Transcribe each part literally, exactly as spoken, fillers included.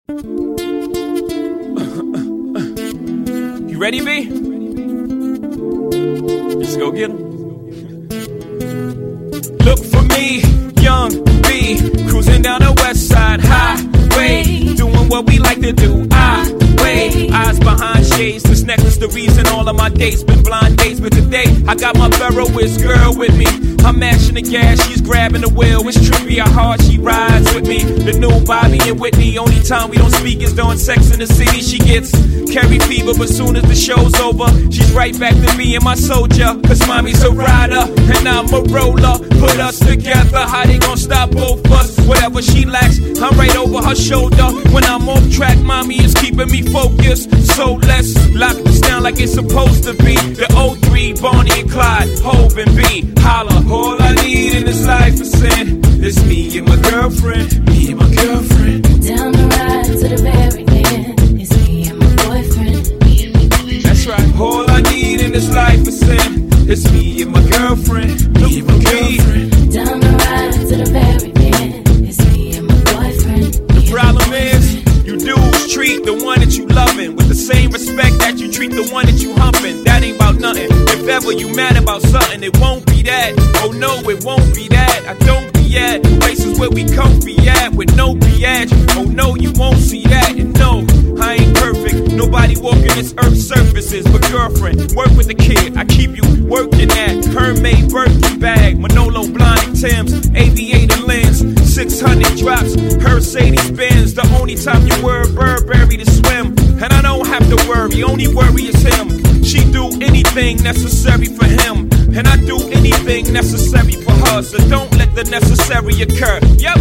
You ready, B? Let's go get 'em. Look for me, young B, cruising down the west side highway, doing what we like to do. I wait, eyes behind shades. This necklace the reason all of my dates been blind dates, but today I got my Ferroist girl with me. I'm mashing the gas, she's grabbing the wheel. It's trippy how hard she rides with me. The new Bobby and Whitney. Only time we don't speak is during Sex in the City. She gets carry fever, but soon as the show's over, she's right back to me and my soldier. Cause mommy's a rider and I'm a roller. Put us together, how they gon' stop both us? Whatever she lacks, I'm right over her shoulder. When I'm off track, mommy is keeping me focused. So let's lock this down like it's supposed to be. The oh three, Bonnie and Clyde, Hov and B. Holla, all I need in this life is sin. It's me and my girlfriend, me and my girlfriend. Down the ride to the very end. It's me and my boyfriend, me and my boyfriend. That's right, all I need in this life is sin. It's me and my girlfriend, me and my girlfriend. Down the ride to the very end. It's me and my boyfriend. The problem is, you dudes treat the one that you loving with the same respect that you treat the one that you humping. That ain't about nothing. If ever you mad about something, it won't be that. Oh no, it won't be that. I don't be at places where we comfy at with no biatch. Oh no, you won't see that. And no, I ain't perfect. Nobody walking this earth's surfaces. But girlfriend, work with the kid. I keep you working at Hermès Birkin bag, Manolo Blahnik Tim's, aviator lens, six hundred drops, Mercedes Benz. The only time you wear a Burberry to swim, and I don't have to worry. Only worry is him. She do anything necessary for him, and I do anything necessary for her. So don't let the necessary occur. Yep.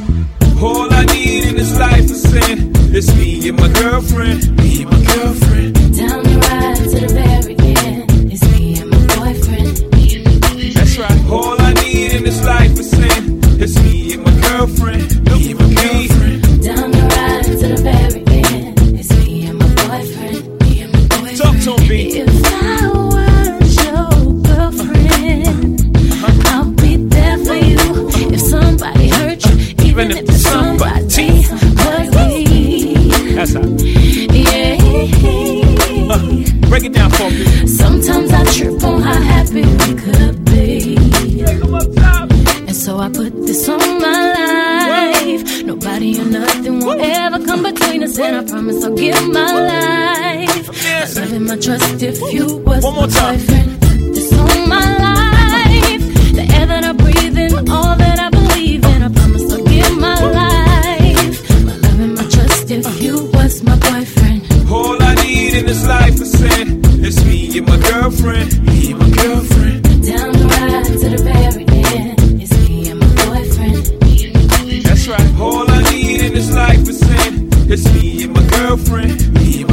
All I need in this life is sin. It's me and my girlfriend, me and my girlfriend. Down the ride to the very end. It's me and my boyfriend, me and my boyfriend. That's right. All I need in this life is sin. It's me and my girlfriend, me and my girlfriend. Down the ride to the very end. It's me and my boyfriend, me and my boyfriend. Talk to me. If I weren't your girlfriend, uh-huh. I'll be there for you. If somebody hurt you, even, even if it's somebody hurt me. That's how. Yeah. Uh, break it down for me. Sometimes I trip on how happy we could be. Break 'em up top. And so I put this on my life. Nobody or nothing will ever come between us, and I promise I'll give my life. My love and my trust if you was One more my time. boyfriend. Put this on my life. The air that I breathe in, all that I believe in, I promise I'll give my life. My love and my trust if you was my boyfriend. All I need in this life is sin. It's me and my girlfriend, me and my girlfriend. Down the ride to the very end. It's me and my boyfriend, me and my boyfriend. That's right. All I need in this life is sin. It's me and my girlfriend, me and